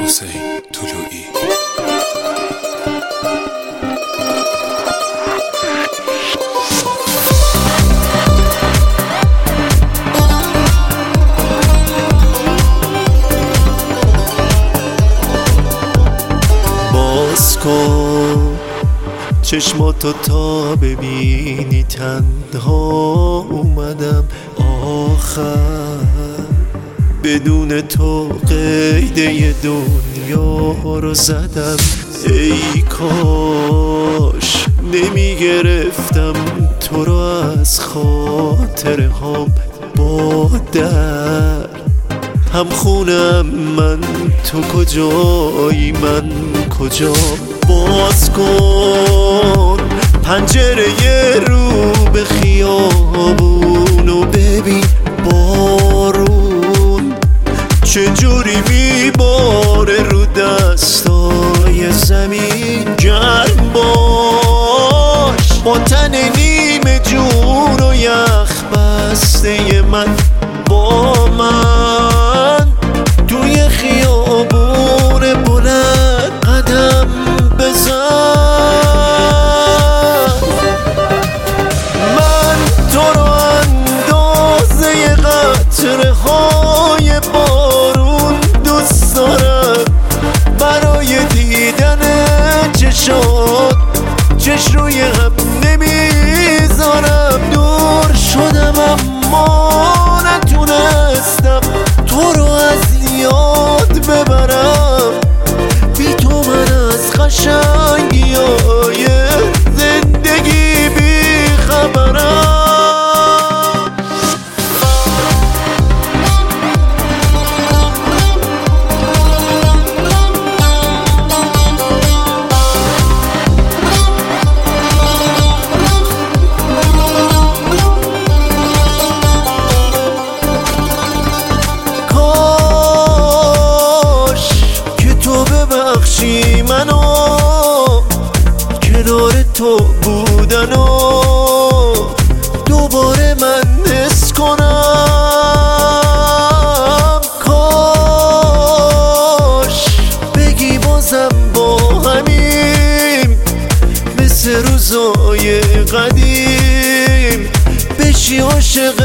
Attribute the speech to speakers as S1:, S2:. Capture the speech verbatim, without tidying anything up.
S1: حسین طلویی.
S2: باز کن چشماتو تا ببینی، تنها اومدم آخر، بدون تو قیده دنیا رو زدم. ای کاش نمی گرفتم تو رو از خاطره هام با در هم خونم. من تو کجایی من کجا؟ باز کن پنجره رو به خیابون و ببین بارون چجوری میباره رو دستای زمین. گرم باش با تن نیمه جون و یخ بسته من، با من توی خیابون بلند قدم بزن. من تو رو اندازه قطره های بارون دوست دارم، برای دیدن چشات چش روی هم نمیذارم. دور شدم اما نتونستم تو رو از یاد ببرم. بی تو من از قشنگی های زندگی بی خبرم. ببخشی منو کنار تو بودن و دوباره من حس کنم. کاش بگی بازم با همیم مثل روزای قدیم، بشی عاشق